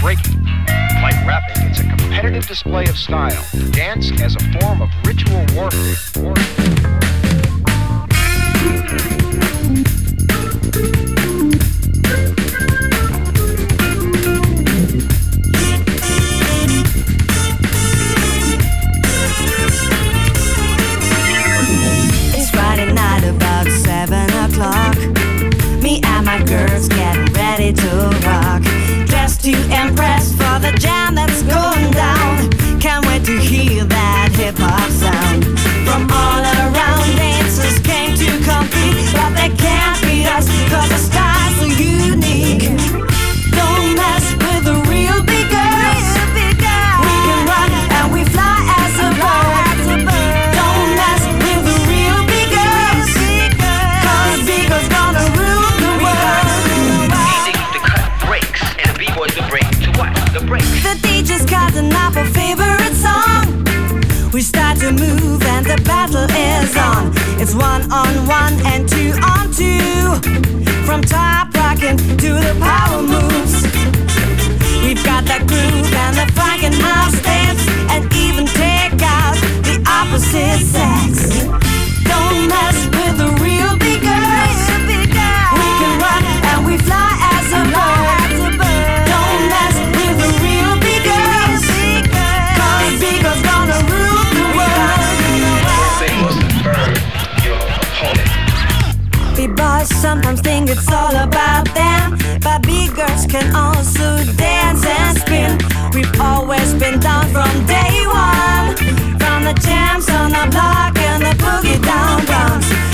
breaking. Like rapping, it's a competitive display of style. Dance as a form of ritual warfare. It's Friday night about 7 o'clock. Me and my girls getting ready to rock. Dressed to impress for the jam that's going down. Can't wait to hear that hip-hop sound. From all around, dancers came to compete, but they can't beat us, cause our style's so unique. Don't mess with the real big girls. We can run and we fly as a bird. Don't mess with the real big girls, cause big girls gonna rule the world. To cut breaks, and the b-boys to break to what? The breaks. The DJ's cutting up our favorite song. We start to move and the battle is on. It's 1 on 1 and 2 on 2. From top rockin' to the power moves. We've got that groove and the funk and house dance, and even take out the opposite sex. Don't mess with the real big girls. We can run and we fly as a bird. Don't mess with the real big girls, cause big girls gonna rule the world. They must burn your opponent. Big boys sometimes think it's all about them, but big girls can also dance and spin. We've always been down from day one, from the jams on the block and the boogie down bounce.